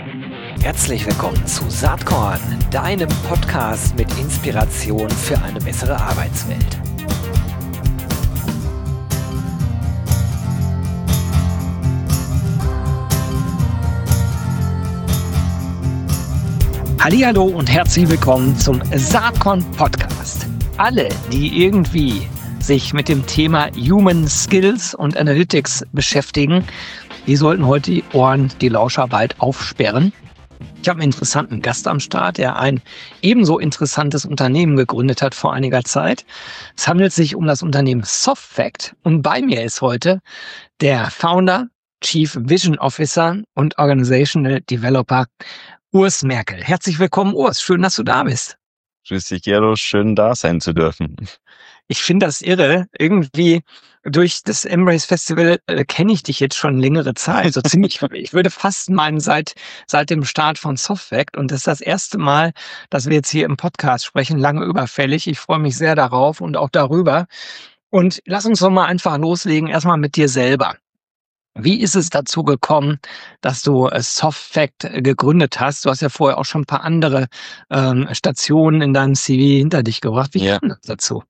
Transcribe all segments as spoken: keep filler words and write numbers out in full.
Herzlich willkommen zu Saatkorn, deinem Podcast mit Inspiration für eine bessere Arbeitswelt. Hallihallo und herzlich willkommen zum Saatkorn Podcast. Alle, die irgendwie sich mit dem Thema Human Skills und Analytics beschäftigen, die sollten heute die Ohren, die Lauscher bald aufsperren. Ich habe einen interessanten Gast am Start, der ein ebenso interessantes Unternehmen gegründet hat vor einiger Zeit. Es handelt sich um das Unternehmen Softfact und bei mir ist heute der Founder, Chief Vision Officer und Organizational Developer Urs Merkel. Herzlich willkommen, Urs. Schön, dass du da bist. Grüß dich, Gero. Schön, da sein zu dürfen. Ich finde das irre. Irgendwie durch das Embrace Festival äh, kenne ich dich jetzt schon längere Zeit. So ziemlich, ich würde fast meinen, seit, seit dem Start von Softfact. Und das ist das erste Mal, dass wir jetzt hier im Podcast sprechen. Lange überfällig. Ich freue mich sehr darauf und auch darüber. Und lass uns doch mal einfach loslegen. Erstmal mit dir selber. Wie ist es dazu gekommen, dass du äh, Softfact äh, gegründet hast? Du hast ja vorher auch schon ein paar andere ähm, Stationen in deinem C V hinter dich gebracht. Wie Ja. kam das dazu?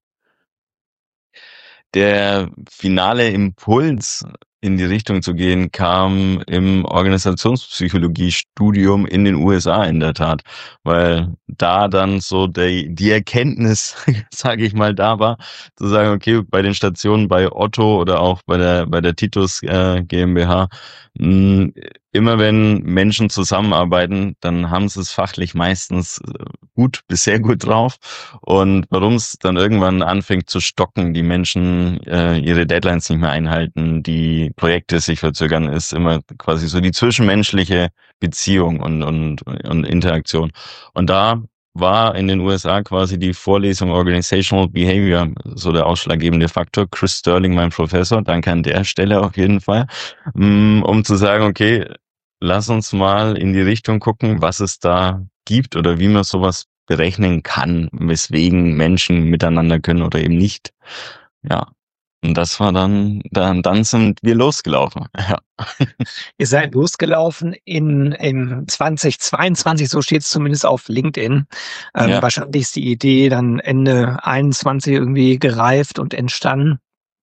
Der finale Impuls, in die Richtung zu gehen, kam im Organisationspsychologie-Studium in den U S A in der Tat, weil da dann so die, die Erkenntnis, sage ich mal, da war, zu sagen, okay, bei den Stationen bei Otto oder auch bei der bei der Titus äh, GmbH, mh, immer wenn Menschen zusammenarbeiten, dann haben sie es fachlich meistens gut bis sehr gut drauf. Und warum es dann irgendwann anfängt zu stocken, die Menschen äh, ihre Deadlines nicht mehr einhalten, die Projekte sich verzögern, ist immer quasi so die zwischenmenschliche Beziehung und und und Interaktion. Und da war in den U S A quasi die Vorlesung Organizational Behavior so der ausschlaggebende Faktor. Chris Sterling, mein Professor, danke an der Stelle auf jeden Fall, um zu sagen, okay, lass uns mal in die Richtung gucken, was es da gibt oder wie man sowas berechnen kann, weswegen Menschen miteinander können oder eben nicht. Ja. Und das war dann, dann, dann sind wir losgelaufen. Ja. Ihr seid losgelaufen in, in zweitausendzweiundzwanzig, so steht es zumindest auf LinkedIn. Ähm, Ja. Wahrscheinlich ist die Idee dann Ende einundzwanzig irgendwie gereift und entstanden.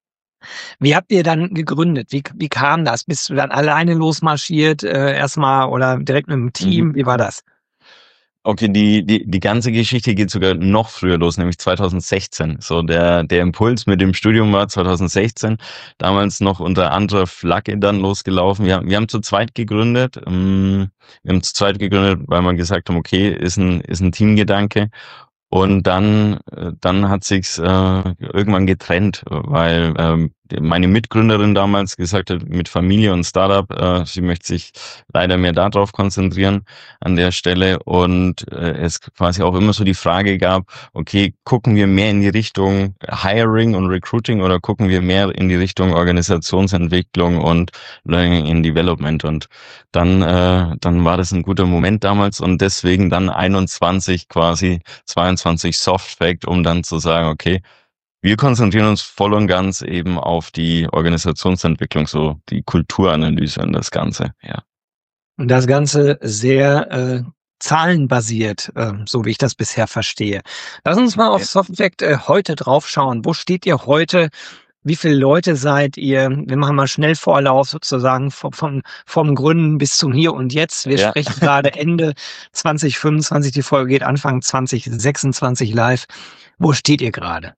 Wie habt ihr dann gegründet? Wie, wie kam das? Bist du dann alleine losmarschiert äh, erstmal oder direkt mit dem Team? Mhm. Wie war das? Okay, die, die, die ganze Geschichte geht sogar noch früher los, nämlich zweitausendsechzehn. So, der, der Impuls mit dem Studium war zweitausendsechzehn, damals noch unter anderer Flagge dann losgelaufen. Wir haben, wir haben zu zweit gegründet. ähm, Wir haben zu zweit gegründet, weil wir gesagt haben, okay, ist ein, ist ein Teamgedanke. Und dann, äh, dann hat sich's äh, irgendwann getrennt, weil ähm, meine Mitgründerin damals gesagt hat, mit Familie und Startup, äh, sie möchte sich leider mehr darauf konzentrieren an der Stelle und äh, es quasi auch immer so die Frage gab, okay, gucken wir mehr in die Richtung Hiring und Recruiting oder gucken wir mehr in die Richtung Organisationsentwicklung und Learning and Development? Und dann, äh, dann war das ein guter Moment damals und deswegen dann einundzwanzig quasi, zweiundzwanzig Softfact, um dann zu sagen, okay, wir konzentrieren uns voll und ganz eben auf die Organisationsentwicklung, so die Kulturanalyse und das Ganze, ja. Und das Ganze sehr äh, zahlenbasiert, äh, so wie ich das bisher verstehe. Lass uns mal auf Ja. Softfact äh, heute drauf schauen. Wo steht ihr heute? Wie viele Leute seid ihr? Wir machen mal Schnellvorlauf sozusagen vom, vom, vom Gründen bis zum Hier und Jetzt. Wir Ja. sprechen gerade Ende zwanzig fünfundzwanzig, die Folge geht Anfang zwanzig sechsundzwanzig live. Wo steht ihr gerade?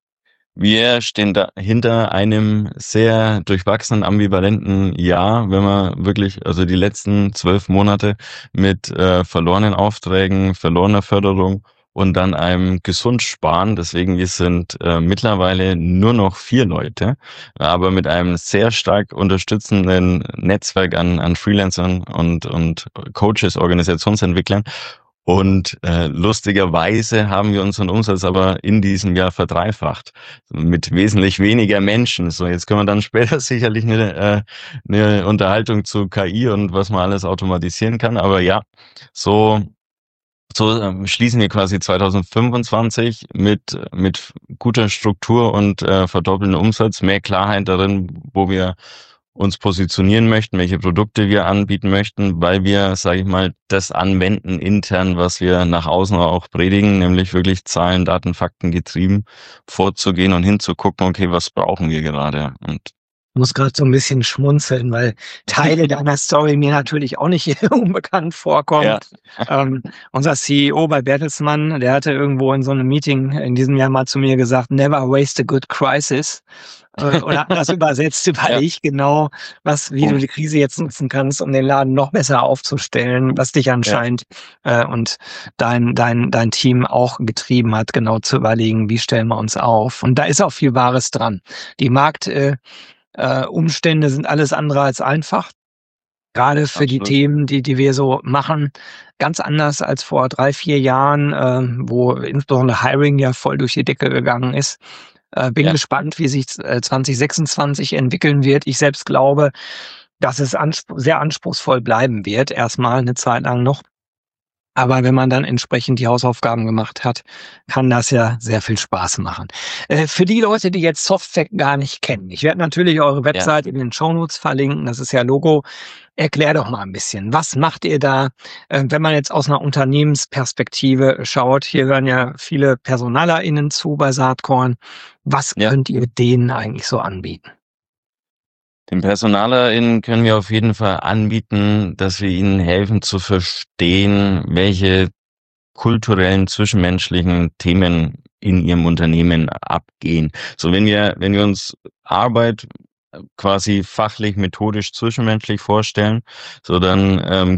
Wir stehen da hinter einem sehr durchwachsenen, ambivalenten Jahr, wenn man wirklich, also die letzten zwölf Monate mit äh, verlorenen Aufträgen, verlorener Förderung und dann einem Gesundsparen. Deswegen, wir sind äh, mittlerweile nur noch vier Leute, aber mit einem sehr stark unterstützenden Netzwerk an, an Freelancern und, und Coaches, Organisationsentwicklern. Und äh, lustigerweise haben wir unseren Umsatz aber in diesem Jahr verdreifacht, mit wesentlich weniger Menschen. So, jetzt können wir dann später sicherlich eine, äh, eine Unterhaltung zu K I und was man alles automatisieren kann. Aber ja, so so ähm, schließen wir quasi zweitausendfünfundzwanzig mit mit guter Struktur und äh, verdoppelten Umsatz, mehr Klarheit darin, wo wir uns positionieren möchten, welche Produkte wir anbieten möchten, weil wir, sage ich mal, das anwenden intern, was wir nach außen auch predigen, nämlich wirklich Zahlen, Daten, Fakten getrieben vorzugehen und hinzugucken, okay, was brauchen wir gerade? Und Ich muss gerade so ein bisschen schmunzeln, weil Teile deiner Story mir natürlich auch nicht unbekannt vorkommen. ja, Ähm, unser C E O bei Bertelsmann, der hatte irgendwo in so einem Meeting in diesem Jahr mal zu mir gesagt, never waste a good crisis. Äh, oder anders übersetzt, ja, überleg genau, was, wie du die Krise jetzt nutzen kannst, um den Laden noch besser aufzustellen, was dich ja, anscheinend äh, und dein, dein, dein Team auch getrieben hat, genau zu überlegen, wie stellen wir uns auf. Und da ist auch viel Wahres dran. Die Markt, äh, äh, Umstände sind alles andere als einfach. Gerade für die absolut. Themen, die, die wir so machen, ganz anders als vor drei, vier Jahren, äh, wo insbesondere Hiring ja voll durch die Decke gegangen ist. Äh, bin Ja, gespannt, wie sich äh, zwanzig sechsundzwanzig entwickeln wird. Ich selbst glaube, dass es anspr sehr anspruchsvoll bleiben wird, erstmal eine Zeit lang noch. Aber wenn man dann entsprechend die Hausaufgaben gemacht hat, kann das ja sehr viel Spaß machen. Äh, für die Leute, die jetzt Softfact gar nicht kennen, ich werde natürlich eure ja. Website in den Shownotes verlinken, das ist ja Logo. Erklär doch mal ein bisschen, was macht ihr da, äh, wenn man jetzt aus einer Unternehmensperspektive schaut? Hier hören ja viele PersonalerInnen zu bei Saatkorn. Was Ja. könnt ihr denen eigentlich so anbieten? Den PersonalerInnen können wir auf jeden Fall anbieten, dass wir ihnen helfen zu verstehen, welche kulturellen, zwischenmenschlichen Themen in ihrem Unternehmen abgehen. So, wenn wir, wenn wir uns Arbeit quasi fachlich, methodisch, zwischenmenschlich vorstellen, so dann ähm,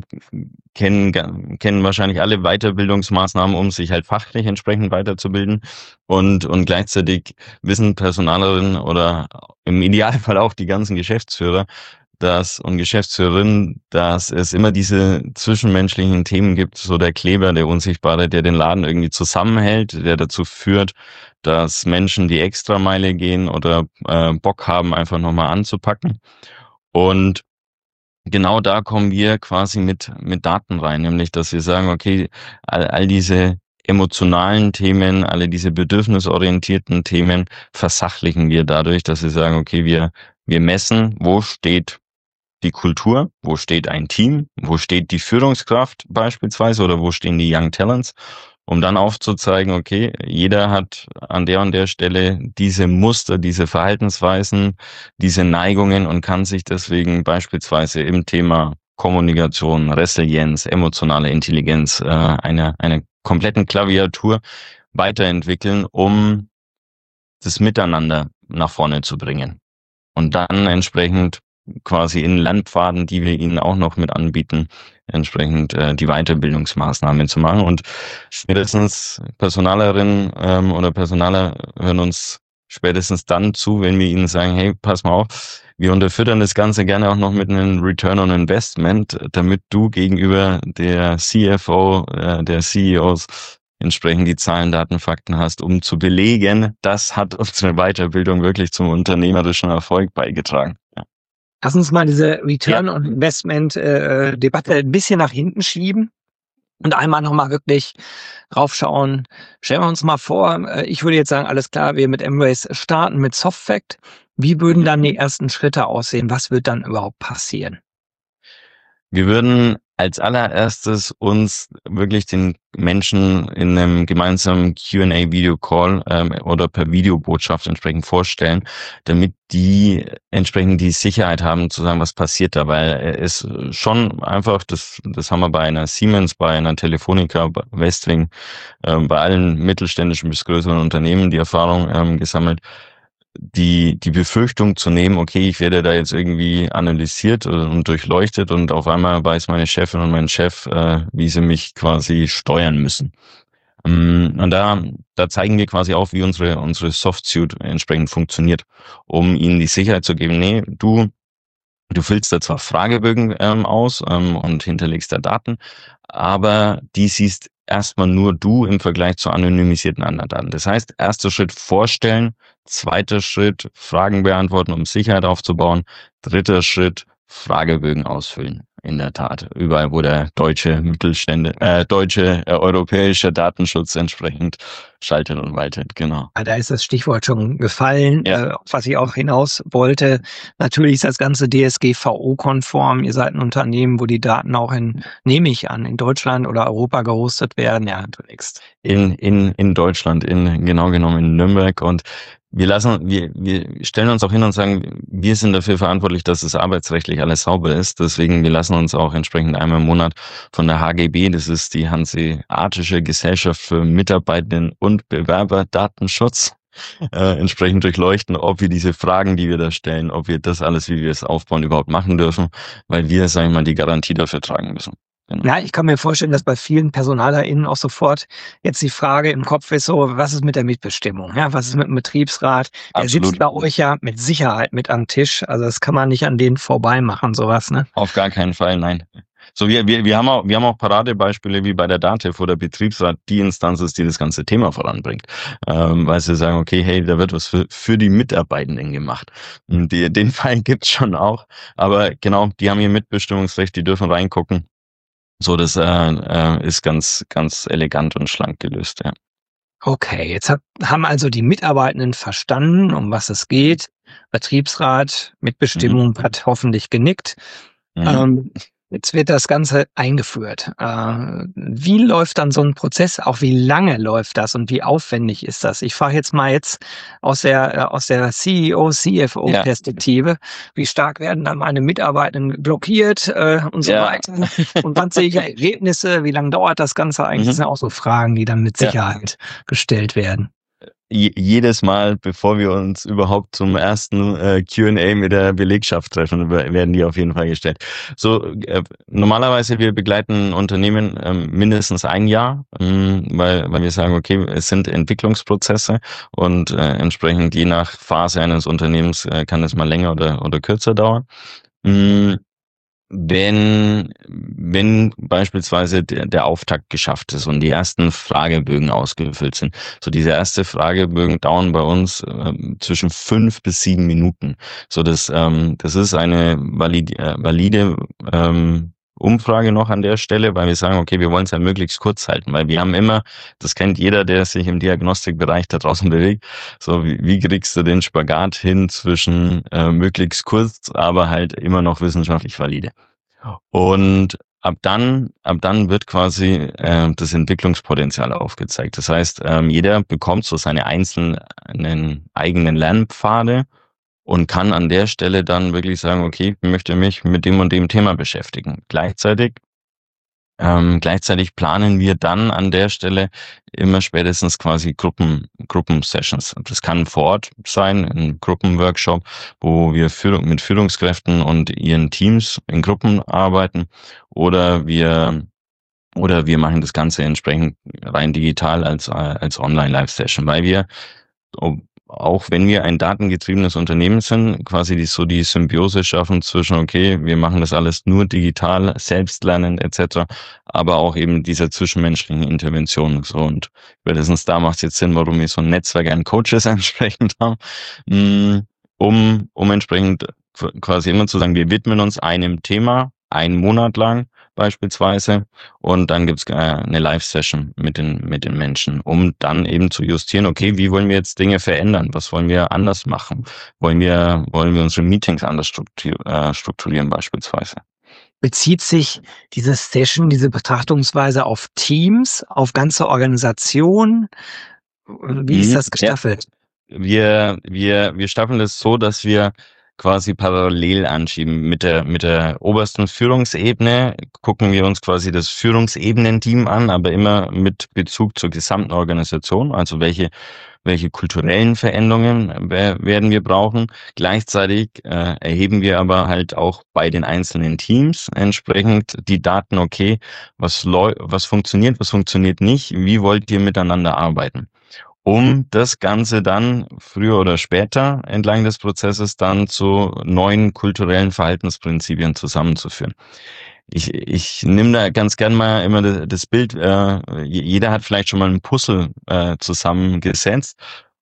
kennen kennen wahrscheinlich alle Weiterbildungsmaßnahmen, um sich halt fachlich entsprechend weiterzubilden und und gleichzeitig wissen Personalerinnen oder im Idealfall auch die ganzen Geschäftsführer, dass und Geschäftsführerinnen, dass es immer diese zwischenmenschlichen Themen gibt, so der Kleber, der Unsichtbare, der den Laden irgendwie zusammenhält, der dazu führt, dass Menschen die Extrameile gehen oder äh, Bock haben, einfach nochmal anzupacken. Und genau da kommen wir quasi mit mit Daten rein, nämlich dass wir sagen, okay, all, all diese emotionalen Themen, alle diese bedürfnisorientierten Themen versachlichen wir dadurch, dass wir sagen, okay, wir wir messen, wo steht die Kultur, wo steht ein Team, wo steht die Führungskraft beispielsweise oder wo stehen die Young Talents, um dann aufzuzeigen, okay, jeder hat an der und der Stelle diese Muster, diese Verhaltensweisen, diese Neigungen und kann sich deswegen beispielsweise im Thema Kommunikation, Resilienz, emotionale Intelligenz, äh, eine, eine kompletten Klaviatur weiterentwickeln, um das Miteinander nach vorne zu bringen. Und dann entsprechend quasi in Lernpfaden, die wir ihnen auch noch mit anbieten, entsprechend äh, die Weiterbildungsmaßnahmen zu machen. Und spätestens Personalerinnen ähm, oder Personaler hören uns spätestens dann zu, wenn wir ihnen sagen, hey, pass mal auf, wir unterfüttern das Ganze gerne auch noch mit einem Return on Investment, damit du gegenüber der C F O, äh, der C E Os entsprechend die Zahlen, Daten, Fakten hast, um zu belegen, das hat unsere Weiterbildung wirklich zum unternehmerischen Erfolg beigetragen. Ja. Lass uns mal diese Return on Investment äh, Debatte ein bisschen nach hinten schieben und einmal nochmal wirklich raufschauen. Stellen wir uns mal vor, äh, ich würde jetzt sagen, alles klar, wir mit Embrace starten mit Softfact. Wie würden dann die ersten Schritte aussehen? Was wird dann überhaupt passieren? Wir würden als allererstes uns wirklich den Menschen in einem gemeinsamen Q and A-Video-Call ähm, oder per Videobotschaft entsprechend vorstellen, damit die entsprechend die Sicherheit haben zu sagen, was passiert da, weil es schon einfach, das das haben wir bei einer Siemens, bei einer Telefonica, bei Westwing, äh, bei allen mittelständischen bis größeren Unternehmen die Erfahrung ähm, gesammelt, die die Befürchtung zu nehmen, okay, ich werde da jetzt irgendwie analysiert und durchleuchtet und auf einmal weiß meine Chefin und mein Chef, äh, wie sie mich quasi steuern müssen. Und da, da zeigen wir quasi auch, wie unsere unsere Softsuite entsprechend funktioniert, um ihnen die Sicherheit zu geben, nee, du du füllst da zwar Fragebögen ähm, aus ähm, und hinterlegst da Daten, aber die siehst erstmal nur du im Vergleich zu anonymisierten anderen Daten. Das heißt, erster Schritt vorstellen, zweiter Schritt Fragen beantworten, um Sicherheit aufzubauen, dritter Schritt Fragebögen ausfüllen. in der Tat. Überall, wo der deutsche Mittelstände, äh, deutsche, äh, europäische Datenschutz entsprechend schaltet und waltet, genau. Da ist das Stichwort schon gefallen, Ja. äh, was ich auch hinaus wollte. Natürlich ist das Ganze D S G V O-konform. Ihr seid ein Unternehmen, wo die Daten auch in, nehme ich an, in Deutschland oder Europa gehostet werden. Ja, du nix. In, in, in Deutschland, in, genau genommen in Nürnberg. Und wir lassen, wir, wir stellen uns auch hin und sagen, wir sind dafür verantwortlich, dass es arbeitsrechtlich alles sauber ist. Deswegen, wir lassen uns auch entsprechend einmal im Monat von der H G B, das ist die Hanseatische Gesellschaft für Mitarbeitenden- und Bewerberdatenschutz, äh, entsprechend durchleuchten, ob wir diese Fragen, die wir da stellen, ob wir das alles, wie wir es aufbauen, überhaupt machen dürfen, weil wir, sagen wir mal, die Garantie dafür tragen müssen. Genau. Ja, ich kann mir vorstellen, dass bei vielen PersonalerInnen auch sofort jetzt die Frage im Kopf ist so, was ist mit der Mitbestimmung? Ja, was ist mit dem Betriebsrat? Der Absolut. sitzt bei euch ja mit Sicherheit mit am Tisch. Also das kann man nicht an denen vorbei machen, sowas, ne? Auf gar keinen Fall, nein. So, wir, wir, wir haben auch, wir haben auch Paradebeispiele wie bei der DATEV, wo der Betriebsrat die Instanz ist, die das ganze Thema voranbringt. Ähm, weil sie sagen, okay, hey, da wird was für, für die Mitarbeitenden gemacht. Und die, den Fall gibt's schon auch. Aber genau, die haben ihr Mitbestimmungsrecht, die dürfen reingucken. So, das äh, äh, ist ganz, ganz elegant und schlank gelöst, ja. Okay, jetzt hat, haben also die Mitarbeitenden verstanden, um was es geht. Betriebsrat, Mitbestimmung mhm. hat hoffentlich genickt. Mhm. Ähm, jetzt wird das Ganze eingeführt. Äh, wie läuft dann so ein Prozess? Auch wie lange läuft das und wie aufwendig ist das? Ich frage jetzt mal jetzt aus der aus der C E O, C F O-Perspektive, ja. Wie stark werden dann meine Mitarbeitenden blockiert äh, und so ja. weiter? Und wann sehe ich Ergebnisse? Wie lange dauert das Ganze eigentlich? Mhm. Das sind auch so Fragen, die dann mit Sicherheit ja. gestellt werden. Jedes Mal, bevor wir uns überhaupt zum ersten äh, Q and A mit der Belegschaft treffen, werden die auf jeden Fall gestellt. So äh, normalerweise wir begleiten Unternehmen ähm, mindestens ein Jahr, ähm, weil weil wir sagen, okay, es sind Entwicklungsprozesse und äh, entsprechend je nach Phase eines Unternehmens äh, kann es mal länger oder oder kürzer dauern. Ähm, Wenn, wenn beispielsweise der, der Auftakt geschafft ist und die ersten Fragebögen ausgefüllt sind. So diese erste Fragebögen dauern bei uns äh, zwischen fünf bis sieben Minuten. So das, ähm, das ist eine valide, äh, valide ähm, Umfrage noch an der Stelle, weil wir sagen, okay, wir wollen es ja möglichst kurz halten, weil wir haben immer, das kennt jeder, der sich im Diagnostikbereich da draußen bewegt, so wie, wie kriegst du den Spagat hin zwischen äh, möglichst kurz, aber halt immer noch wissenschaftlich valide. Und ab dann, ab dann wird quasi äh, das Entwicklungspotenzial aufgezeigt. Das heißt, ähm, jeder bekommt so seine einzelnen eigenen Lernpfade und kann an der Stelle dann wirklich sagen, okay, ich möchte mich mit dem und dem Thema beschäftigen. Gleichzeitig, ähm, gleichzeitig planen wir dann an der Stelle immer spätestens quasi Gruppen, Gruppensessions. Das kann vor Ort sein, ein Gruppenworkshop, wo wir Führung, mit Führungskräften und ihren Teams in Gruppen arbeiten, oder wir oder wir machen das Ganze entsprechend rein digital als als Online-Live-Session, weil wir auch wenn wir ein datengetriebenes Unternehmen sind, quasi die, so die Symbiose schaffen zwischen, okay, wir machen das alles nur digital, selbstlernend et cetera, aber auch eben dieser zwischenmenschlichen Intervention. So, und spätestens da macht es jetzt Sinn, warum wir so ein Netzwerk an Coaches entsprechend haben, um, um entsprechend quasi immer zu sagen, wir widmen uns einem Thema einen Monat lang beispielsweise, und dann gibt's eine Live-Session mit den mit den Menschen, um dann eben zu justieren, okay, wie wollen wir jetzt Dinge verändern, was wollen wir anders machen, wollen wir wollen wir unsere Meetings anders strukturieren beispielsweise. Bezieht sich diese Session, diese Betrachtungsweise auf Teams, auf ganze Organisationen? Wie ist das gestaffelt? Ja. Wir wir wir staffeln das so, dass wir quasi parallel anschieben. Mit der, mit der obersten Führungsebene gucken wir uns quasi das Führungsebenenteam an, aber immer mit Bezug zur gesamten Organisation. Also welche, welche kulturellen Veränderungen werden wir brauchen. Gleichzeitig äh, erheben wir aber halt auch bei den einzelnen Teams entsprechend die Daten, okay, was, was funktioniert, was funktioniert nicht, wie wollt ihr miteinander arbeiten? Um das Ganze dann früher oder später entlang des Prozesses dann zu neuen kulturellen Verhaltensprinzipien zusammenzuführen. Ich, ich nehme da ganz gern mal immer das, das Bild, äh, jeder hat vielleicht schon mal ein Puzzle äh, zusammengesetzt,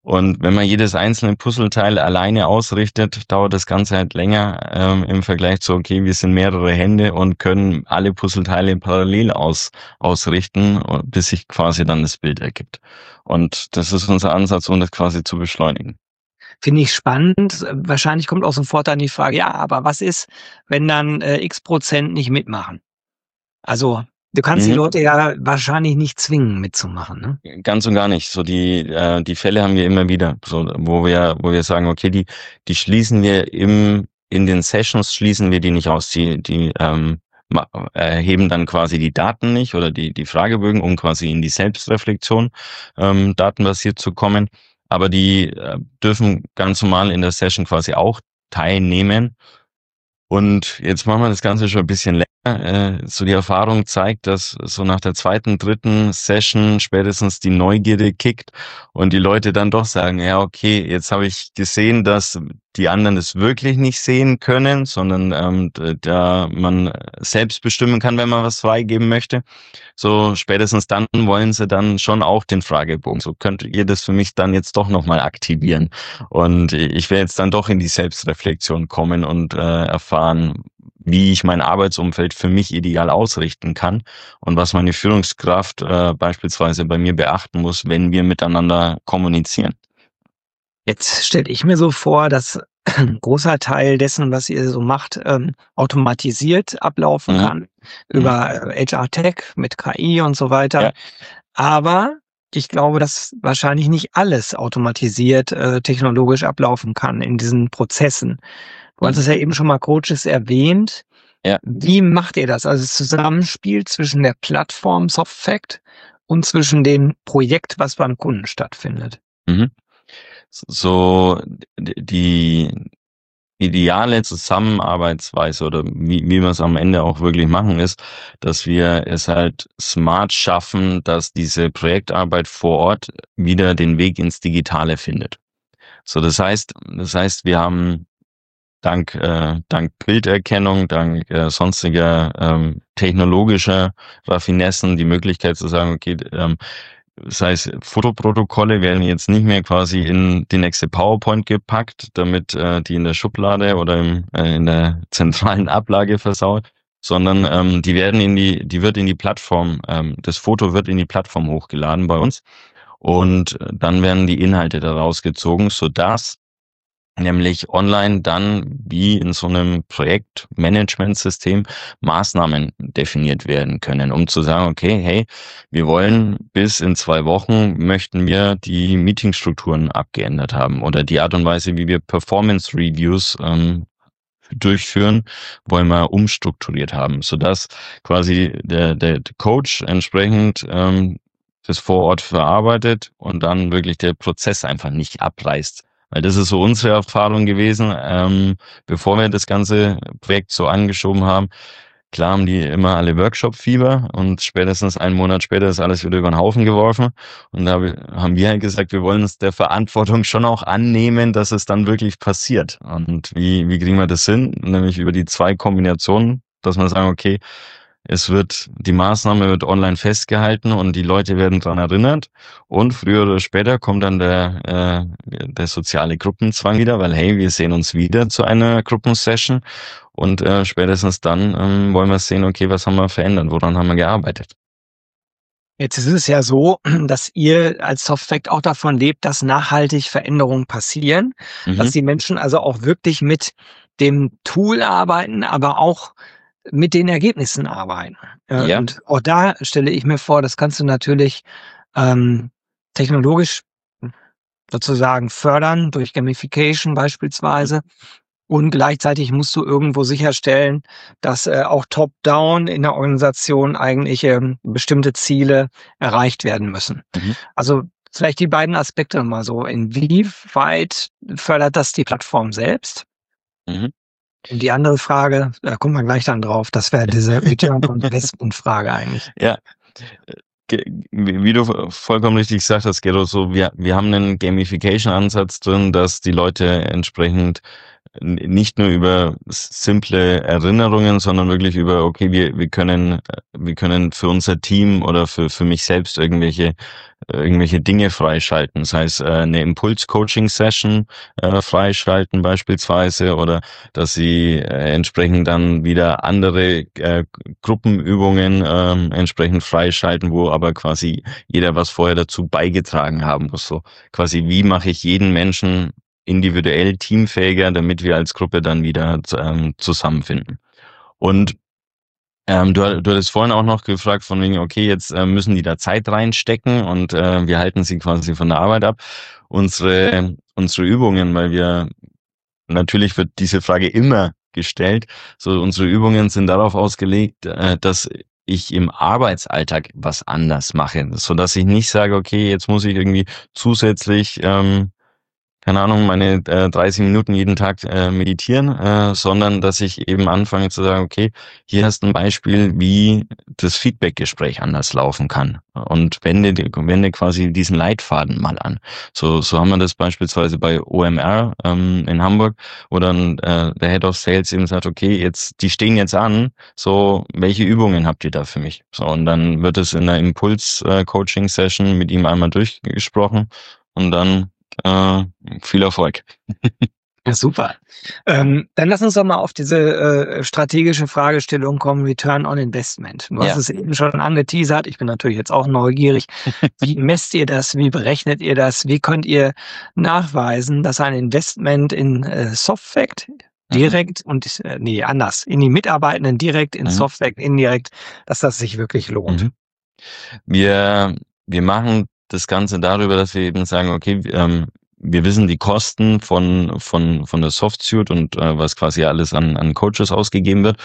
Und wenn man jedes einzelne Puzzleteil alleine ausrichtet, dauert das Ganze halt länger ähm, im Vergleich zu, okay, wir sind mehrere Hände und können alle Puzzleteile parallel aus, ausrichten, bis sich quasi dann das Bild ergibt. Und das ist unser Ansatz, um das quasi zu beschleunigen. Finde ich spannend. Wahrscheinlich kommt auch sofort dann die Frage, ja, aber was ist, wenn dann äh, x Prozent nicht mitmachen? Also du kannst mhm. die Leute ja wahrscheinlich nicht zwingen, mitzumachen, ne? Ganz und gar nicht. So die äh, die Fälle haben wir immer wieder, so wo wir wo wir sagen, okay, die die schließen wir im in den Sessions schließen wir die nicht aus. Die die ähm, erheben dann quasi die Daten nicht oder die die Fragebögen, um quasi in die Selbstreflexion ähm, datenbasiert zu kommen. Aber die äh, dürfen ganz normal in der Session quasi auch teilnehmen. Und jetzt machen wir das Ganze schon ein bisschen länger. Äh, so die Erfahrung zeigt, dass so nach der zweiten, dritten Session spätestens die Neugierde kickt und die Leute dann doch sagen, ja okay, jetzt habe ich gesehen, dass die anderen es wirklich nicht sehen können, sondern ähm, da man selbst bestimmen kann, wenn man was freigeben möchte. So spätestens dann wollen sie dann schon auch den Fragebogen. So könnt ihr das für mich dann jetzt doch nochmal aktivieren. Und ich will jetzt dann doch in die Selbstreflexion kommen und äh, erfahren, wie ich mein Arbeitsumfeld für mich ideal ausrichten kann und was meine Führungskraft äh, beispielsweise bei mir beachten muss, wenn wir miteinander kommunizieren. Jetzt stelle ich mir so vor, dass ein großer Teil dessen, was ihr so macht, ähm, automatisiert ablaufen mhm. kann über äh, H R-Tech mit K I und so weiter. Ja. Aber ich glaube, dass wahrscheinlich nicht alles automatisiert äh, technologisch ablaufen kann in diesen Prozessen. Du hast es ja eben schon mal Coaches erwähnt. Ja. Wie macht ihr das? Also das Zusammenspiel zwischen der Plattform Softfact und zwischen dem Projekt, was beim Kunden stattfindet. Mhm. So die ideale Zusammenarbeitsweise oder wie, wie wir es am Ende auch wirklich machen, ist, dass wir es halt smart schaffen, dass diese Projektarbeit vor Ort wieder den Weg ins Digitale findet. So, das heißt, das heißt, wir haben dank äh, dank Bilderkennung, dank äh, sonstiger ähm, technologischer Raffinessen die Möglichkeit zu sagen, okay, ähm, das heißt, Fotoprotokolle werden jetzt nicht mehr quasi in die nächste PowerPoint gepackt, damit äh, die in der Schublade oder im, äh, in der zentralen Ablage versaut, sondern ähm, die werden in die, die wird in die Plattform, ähm, das Foto wird in die Plattform hochgeladen bei uns und dann werden die Inhalte daraus gezogen, sodass nämlich online dann wie in so einem Projektmanagementsystem Maßnahmen definiert werden können, um zu sagen, okay, hey, wir wollen bis in zwei Wochen möchten wir die Meetingstrukturen abgeändert haben oder die Art und Weise, wie wir Performance Reviews ähm, durchführen, wollen wir umstrukturiert haben, sodass quasi der, der Coach entsprechend ähm, das vor Ort verarbeitet und dann wirklich der Prozess einfach nicht abreißt. Weil das ist so unsere Erfahrung gewesen, ähm, bevor wir das ganze Projekt so angeschoben haben. Klar haben die immer alle Workshop-Fieber und spätestens einen Monat später ist alles wieder über den Haufen geworfen. Und da haben wir halt gesagt, wir wollen uns der Verantwortung schon auch annehmen, dass es dann wirklich passiert. Und wie, wie kriegen wir das hin? Nämlich über die zwei Kombinationen, dass man sagen, okay, es wird, die Maßnahme wird online festgehalten und die Leute werden dran erinnert. Und früher oder später kommt dann der, äh, der soziale Gruppenzwang wieder, weil hey, wir sehen uns wieder zu einer Gruppensession. Und äh, spätestens dann ähm, wollen wir sehen, okay, was haben wir verändert, woran haben wir gearbeitet. Jetzt ist es ja so, dass ihr als Softfact auch davon lebt, dass nachhaltig Veränderungen passieren, mhm. dass die Menschen also auch wirklich mit dem Tool arbeiten, aber auch mit den Ergebnissen arbeiten. Ja. Und auch da stelle ich mir vor, das kannst du natürlich ähm, technologisch sozusagen fördern, durch Gamification beispielsweise. Und gleichzeitig musst du irgendwo sicherstellen, dass äh, auch top-down in der Organisation eigentlich ähm, bestimmte Ziele erreicht werden müssen. Mhm. Also vielleicht die beiden Aspekte mal so. Inwieweit fördert das die Plattform selbst? Mhm. Und die andere Frage, da kommen wir gleich dann drauf, das wäre diese Return on Investment Frage eigentlich. Ja, wie du vollkommen richtig sagst, Gero, so wir wir haben einen Gamification-Ansatz drin, dass die Leute entsprechend nicht nur über simple Erinnerungen, sondern wirklich über, okay, wir, wir können, wir können für unser Team oder für, für mich selbst irgendwelche, irgendwelche Dinge freischalten. Das heißt, eine Impuls-Coaching-Session äh, freischalten beispielsweise, oder dass sie äh, entsprechend dann wieder andere äh, Gruppenübungen äh, entsprechend freischalten, wo aber quasi jeder was vorher dazu beigetragen haben muss. So quasi, wie mache ich jeden Menschen individuell teamfähiger, damit wir als Gruppe dann wieder ähm, zusammenfinden. Und ähm, du, du hattest vorhin auch noch gefragt von wegen, okay, jetzt äh, müssen die da Zeit reinstecken und äh, wir halten sie quasi von der Arbeit ab. Unsere, unsere Übungen, weil wir, natürlich wird diese Frage immer gestellt, so unsere Übungen sind darauf ausgelegt, äh, dass ich im Arbeitsalltag was anders mache, so dass ich nicht sage, okay, jetzt muss ich irgendwie zusätzlich ähm, keine Ahnung, meine äh, dreißig Minuten jeden Tag äh, meditieren, äh, sondern dass ich eben anfange zu sagen, okay, hier hast du ein Beispiel, wie das Feedbackgespräch anders laufen kann. Und wende, wende quasi diesen Leitfaden mal an. So, so haben wir das beispielsweise bei O M R ähm, in Hamburg, wo dann äh, der Head of Sales eben sagt, okay, jetzt, die stehen jetzt an, so, welche Übungen habt ihr da für mich? So, und dann wird es in einer Impuls-Coaching-Session mit ihm einmal durchgesprochen und dann Äh, viel Erfolg. Ja, super. Ähm, dann lass uns doch mal auf diese äh, strategische Fragestellung kommen, Return on Investment. Du Ja. hast es eben schon angeteasert. Ich bin natürlich jetzt auch neugierig. Wie messt ihr das? Wie berechnet ihr das? Wie könnt ihr nachweisen, dass ein Investment in äh, Softfact direkt mhm. und, äh, nee, anders, in die Mitarbeitenden direkt, in mhm. Softfact indirekt, dass das sich wirklich lohnt? Mhm. Wir, wir machen das Ganze darüber, dass wir eben sagen, okay, ähm, wir wissen die Kosten von von von der Softsuite und äh, was quasi alles an an Coaches ausgegeben wird.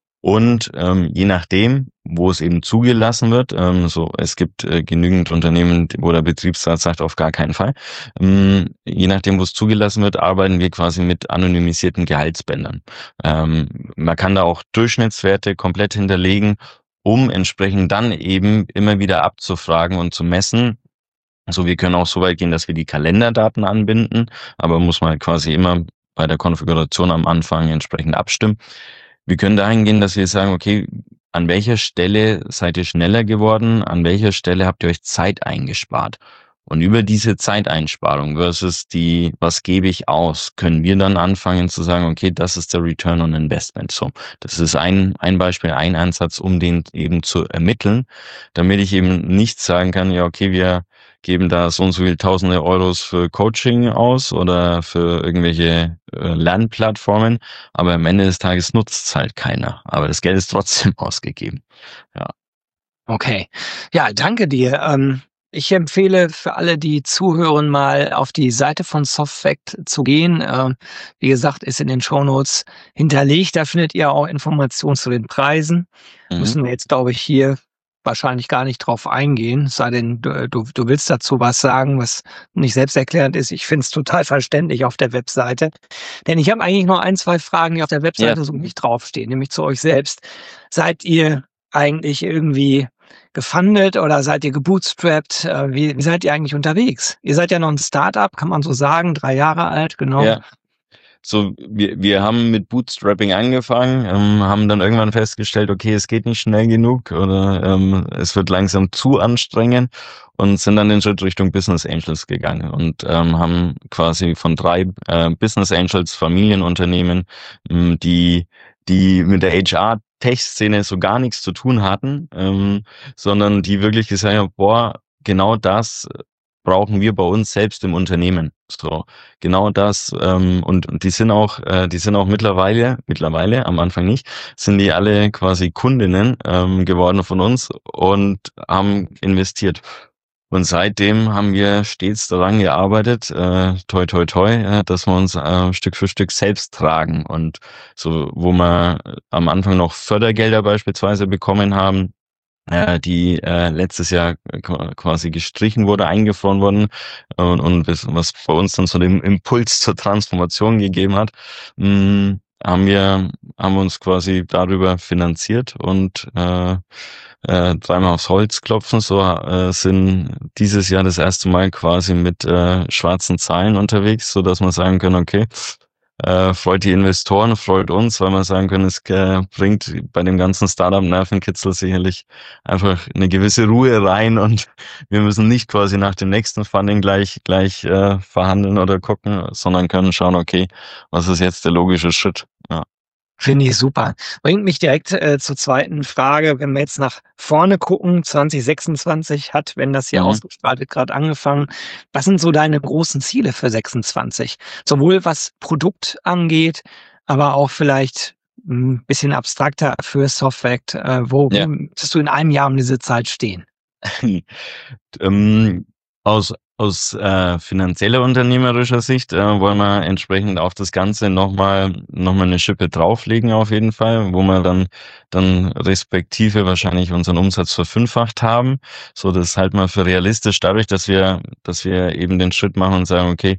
Und ähm, je nachdem, wo es eben zugelassen wird, ähm, so es gibt äh, genügend Unternehmen, wo der Betriebsrat sagt, auf gar keinen Fall. Ähm, je nachdem, wo es zugelassen wird, arbeiten wir quasi mit anonymisierten Gehaltsbändern. Ähm, man kann da auch Durchschnittswerte komplett hinterlegen, um entsprechend dann eben immer wieder abzufragen und zu messen. Also wir können auch so weit gehen, dass wir die Kalenderdaten anbinden, aber muss man quasi immer bei der Konfiguration am Anfang entsprechend abstimmen. Wir können dahin gehen, dass wir sagen, okay, an welcher Stelle seid ihr schneller geworden, an welcher Stelle habt ihr euch Zeit eingespart? Und über diese Zeiteinsparung versus die, was gebe ich aus, können wir dann anfangen zu sagen, okay, das ist der Return on Investment. So, das ist ein, ein Beispiel, ein Ansatz, um den eben zu ermitteln, damit ich eben nicht sagen kann, ja, okay, wir geben da so und so viele tausende Euros für Coaching aus oder für irgendwelche äh, Lernplattformen, aber am Ende des Tages nutzt es halt keiner. Aber das Geld ist trotzdem ausgegeben. Ja. Okay. Ja, danke dir. Ähm Ich empfehle für alle, die zuhören, mal auf die Seite von Softfact zu gehen. Ähm, wie gesagt, ist in den Shownotes hinterlegt. Da findet ihr auch Informationen zu den Preisen. Mhm. Müssen wir jetzt, glaube ich, hier wahrscheinlich gar nicht drauf eingehen. Es sei denn, du, du, du willst dazu was sagen, was nicht selbsterklärend ist. Ich finde es total verständlich auf der Webseite. Denn ich habe eigentlich noch ein, zwei Fragen, die auf der Webseite ja. so nicht draufstehen, nämlich zu euch selbst. Seid ihr eigentlich irgendwie gefundet oder seid ihr gebootstrapped? Wie, wie seid ihr eigentlich unterwegs? Ihr seid ja noch ein Startup, kann man so sagen, drei Jahre alt, genau. Ja. So, wir, wir haben mit Bootstrapping angefangen, ähm, haben dann irgendwann festgestellt, okay, es geht nicht schnell genug oder ähm, es wird langsam zu anstrengend und sind dann den Schritt Richtung Business Angels gegangen und ähm, haben quasi von drei äh, Business Angels, Familienunternehmen, ähm, die die mit der H R-Tech-Szene so gar nichts zu tun hatten, ähm, sondern die wirklich gesagt haben, boah, genau das brauchen wir bei uns selbst im Unternehmen. So, genau das, ähm, und, und die sind auch, äh, die sind auch mittlerweile, mittlerweile, am Anfang nicht, sind die alle quasi Kundinnen ähm, geworden von uns und haben investiert. Und seitdem haben wir stets daran gearbeitet, äh, toi toi toi, äh, dass wir uns äh, Stück für Stück selbst tragen. Und so, wo wir am Anfang noch Fördergelder beispielsweise bekommen haben, äh, die äh, letztes Jahr quasi gestrichen wurde, eingefroren wurden und, und was bei uns dann so den Impuls zur Transformation gegeben hat, mh, haben wir haben wir uns quasi darüber finanziert und äh, äh, dreimal aufs Holz klopfen, so äh, sind dieses Jahr das erste Mal quasi mit äh, schwarzen Zahlen unterwegs, so dass man sagen kann, okay, Äh, freut die Investoren, freut uns, weil wir sagen können, es äh, bringt bei dem ganzen Startup-Nervenkitzel sicherlich einfach eine gewisse Ruhe rein und wir müssen nicht quasi nach dem nächsten Funding gleich gleich äh, verhandeln oder gucken, sondern können schauen, okay, was ist jetzt der logische Schritt? Ja. Finde ich super. Bringt mich direkt äh, zur zweiten Frage. Wenn wir jetzt nach vorne gucken, zwanzig sechsundzwanzig hat, wenn das hier Mhm. ausgestrahlt wird, gerade angefangen. Was sind so deine großen Ziele für sechsundzwanzig? Sowohl was Produkt angeht, aber auch vielleicht ein bisschen abstrakter für Softfact. Äh, wo, wo Ja. müsstest du in einem Jahr um diese Zeit stehen? ähm, aus aus äh, finanzieller unternehmerischer Sicht äh, wollen wir entsprechend auf das Ganze nochmal noch mal eine Schippe drauflegen auf jeden Fall, wo wir dann dann respektive wahrscheinlich unseren Umsatz verfünffacht haben. So, das halten wir für realistisch dadurch, dass wir dass wir eben den Schritt machen und sagen, okay,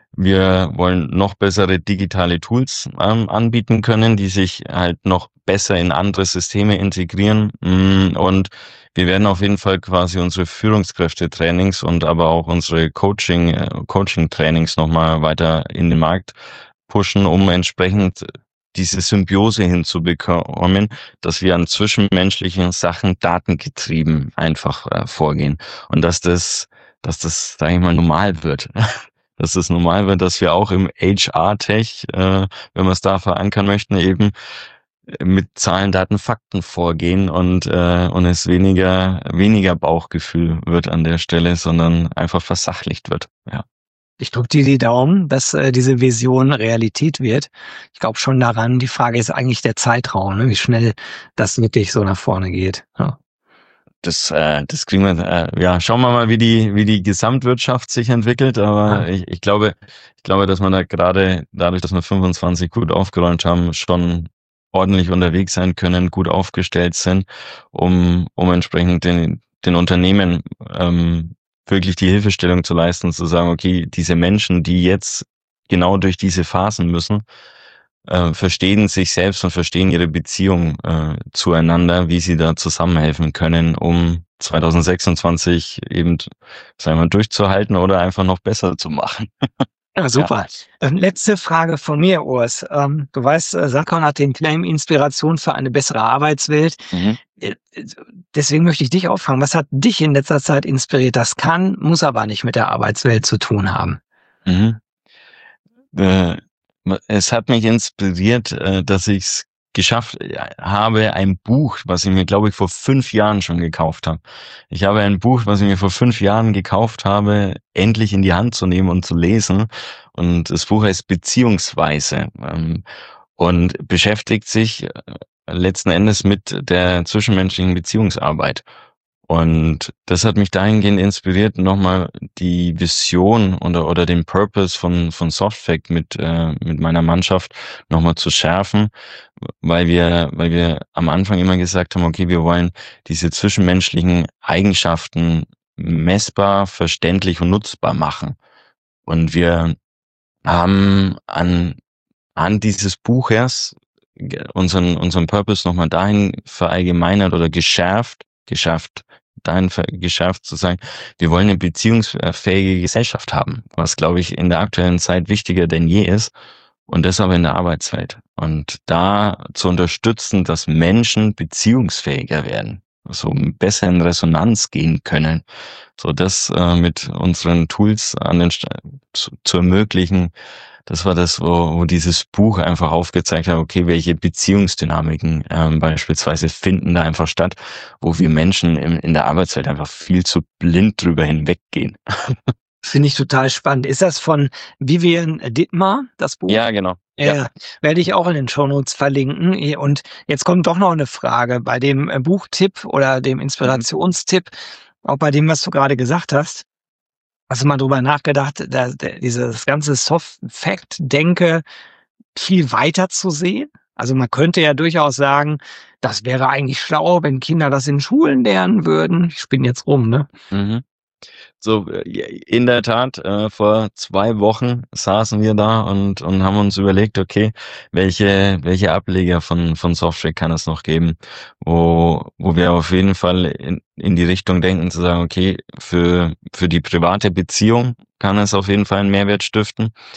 wir wollen noch bessere digitale Tools ähm, anbieten können, die sich halt noch besser in andere Systeme integrieren. Und wir werden auf jeden Fall quasi unsere Führungskräfte-Trainings und aber auch unsere Coaching, äh, Coaching-Trainings nochmal weiter in den Markt pushen, um entsprechend diese Symbiose hinzubekommen, dass wir an zwischenmenschlichen Sachen datengetrieben einfach äh, vorgehen. Und dass das, dass das, sage ich mal, normal wird. Dass es normal wird, dass wir auch im H R-Tech, äh, wenn wir es da verankern möchten, eben mit Zahlen, Daten, Fakten vorgehen und äh, und es weniger weniger Bauchgefühl wird an der Stelle, sondern einfach versachlicht wird. Ja. Ich drücke dir die Daumen, dass äh, diese Vision Realität wird. Ich glaube schon daran. Die Frage ist eigentlich der Zeitraum, ne? Wie schnell das wirklich so nach vorne geht. Ja. Das, äh, das kriegen wir, äh, ja, schauen wir mal, wie die, wie die Gesamtwirtschaft sich entwickelt. Aber ja. ich, ich glaube, ich glaube, dass man da gerade dadurch, dass wir fünfundzwanzig gut aufgeräumt haben, schon ordentlich unterwegs sein können, gut aufgestellt sind, um, um entsprechend den, den Unternehmen ähm, wirklich die Hilfestellung zu leisten, zu sagen, okay, diese Menschen, die jetzt genau durch diese Phasen müssen, äh, verstehen sich selbst und verstehen ihre Beziehung äh, zueinander, wie sie da zusammenhelfen können, um zwanzig sechsundzwanzig eben, sagen wir, durchzuhalten oder einfach noch besser zu machen. Ja, super. Ja. Letzte Frage von mir, Urs. Ähm, du weißt, Sakon hat den Claim Inspiration für eine bessere Arbeitswelt. Mhm. Deswegen möchte ich dich auch fragen, was hat dich in letzter Zeit inspiriert? Das kann, muss aber nicht mit der Arbeitswelt zu tun haben. Mhm. Äh, es hat mich inspiriert, äh, dass ich es geschafft habe, ein Buch, was ich mir, glaube ich, vor fünf Jahren schon gekauft habe. Ich habe ein Buch, was ich mir vor fünf Jahren gekauft habe, endlich in die Hand zu nehmen und zu lesen. Und das Buch heißt Beziehungsweise ähm, und beschäftigt sich äh, letzten Endes mit der zwischenmenschlichen Beziehungsarbeit. Und das hat mich dahingehend inspiriert, nochmal die Vision oder oder den Purpose von von Softfact mit äh, mit meiner Mannschaft nochmal zu schärfen, weil wir weil wir am Anfang immer gesagt haben, okay, wir wollen diese zwischenmenschlichen Eigenschaften messbar, verständlich und nutzbar machen. Und wir haben an an dieses Buches unseren unseren Purpose nochmal dahin verallgemeinert oder geschärft, geschärft. dahin geschärft zu sagen, wir wollen eine beziehungsfähige Gesellschaft haben, was, glaube ich, in der aktuellen Zeit wichtiger denn je ist und das aber in der Arbeitswelt. Und da zu unterstützen, dass Menschen beziehungsfähiger werden, so besser in Resonanz gehen können, so das äh, mit unseren Tools an den St- zu, zu ermöglichen. Das war das, wo, wo dieses Buch einfach aufgezeigt hat, okay, welche Beziehungsdynamiken ähm, beispielsweise finden da einfach statt, wo wir Menschen in, in der Arbeitswelt einfach viel zu blind drüber hinweggehen. Finde ich total spannend. Ist das von Vivian Dittmar, das Buch? Ja, genau. Ja, ja. Werde ich auch in den Shownotes verlinken. Und jetzt kommt doch noch eine Frage bei dem Buchtipp oder dem Inspirationstipp, mhm. auch bei dem, was du gerade gesagt hast. Hast du mal drüber nachgedacht, da, da, dieses ganze Soft-Fact-Denke viel weiter zu sehen? Also man könnte ja durchaus sagen, das wäre eigentlich schlau, wenn Kinder das in Schulen lernen würden. Ich spinne jetzt rum, ne? Mhm. So, in der Tat, äh, vor zwei Wochen saßen wir da und, und haben uns überlegt, okay, welche, welche Ableger von, von Software kann es noch geben, wo, wo wir auf jeden Fall in, in die Richtung denken, zu sagen, okay, für, für die private Beziehung kann es auf jeden Fall einen Mehrwert stiften.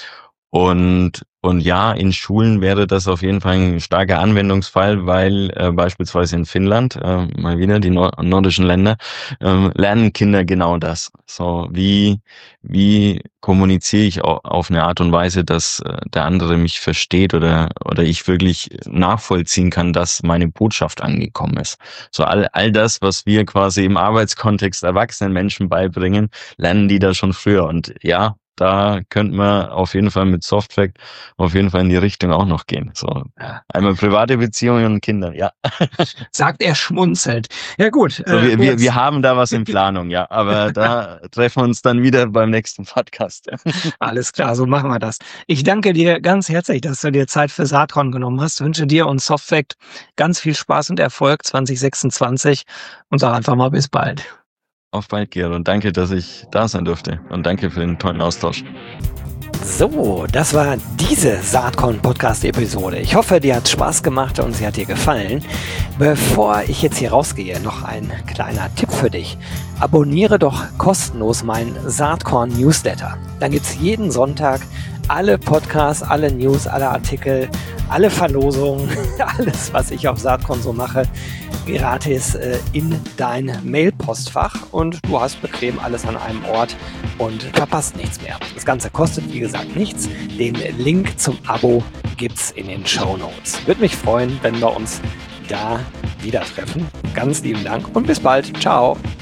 Und und ja, in Schulen wäre das auf jeden Fall ein starker Anwendungsfall, weil äh, beispielsweise in Finnland, äh, mal wieder die nor nordischen Länder, äh, lernen Kinder genau das. So, wie wie kommuniziere ich au auf eine Art und Weise, dass äh, der andere mich versteht oder oder ich wirklich nachvollziehen kann, dass meine Botschaft angekommen ist. So all all das, was wir quasi im Arbeitskontext erwachsenen Menschen beibringen, lernen die da schon früher. Und ja, da könnten wir auf jeden Fall mit Softfact auf jeden Fall in die Richtung auch noch gehen. So, einmal private Beziehungen und Kinder, ja. Sagt er schmunzelt. Ja gut. So, äh, wir, wir, jetzt- wir haben da was in Planung, ja. Aber da treffen wir uns dann wieder beim nächsten Podcast. Alles klar, so machen wir das. Ich danke dir ganz herzlich, dass du dir Zeit für Saatkorn genommen hast. Wünsche dir und Softfact ganz viel Spaß und Erfolg zwanzig sechsundzwanzig und sag einfach mal bis bald. Auf bald, Gero. Und danke, dass ich da sein durfte. Und danke für den tollen Austausch. So, das war diese Saatkorn-Podcast-Episode. Ich hoffe, dir hat Spaß gemacht und sie hat dir gefallen. Bevor ich jetzt hier rausgehe, noch ein kleiner Tipp für dich. Abonniere doch kostenlos meinen Saatkorn-Newsletter. Dann gibt's jeden Sonntag alle Podcasts, alle News, alle Artikel, alle Verlosungen, alles, was ich auf Saatkorn so mache, gratis äh, in dein Mailpostfach und du hast bequem alles an einem Ort und verpasst nichts mehr. Das Ganze kostet, wie gesagt, nichts. Den Link zum Abo gibt's in den Shownotes. Würde mich freuen, wenn wir uns da wieder treffen. Ganz lieben Dank und bis bald. Ciao.